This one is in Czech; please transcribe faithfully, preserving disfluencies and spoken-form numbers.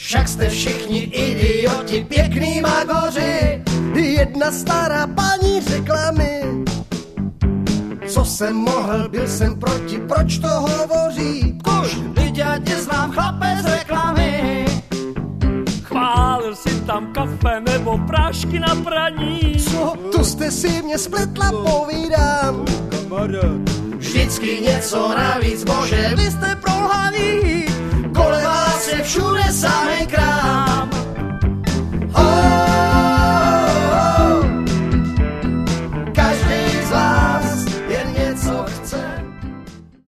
však jste všichni idioti, pěkný magoři. Jedna stará paní řekla mi, co jsem mohl, byl jsem proti, proč to hovoří? Kuž, vždyť já tě znám, chlape z reklamy. Chválil si tam kafe nebo prášky na praní. Co, tu jste si mě spletla, povídám. Vždycky něco navíc, bože, vy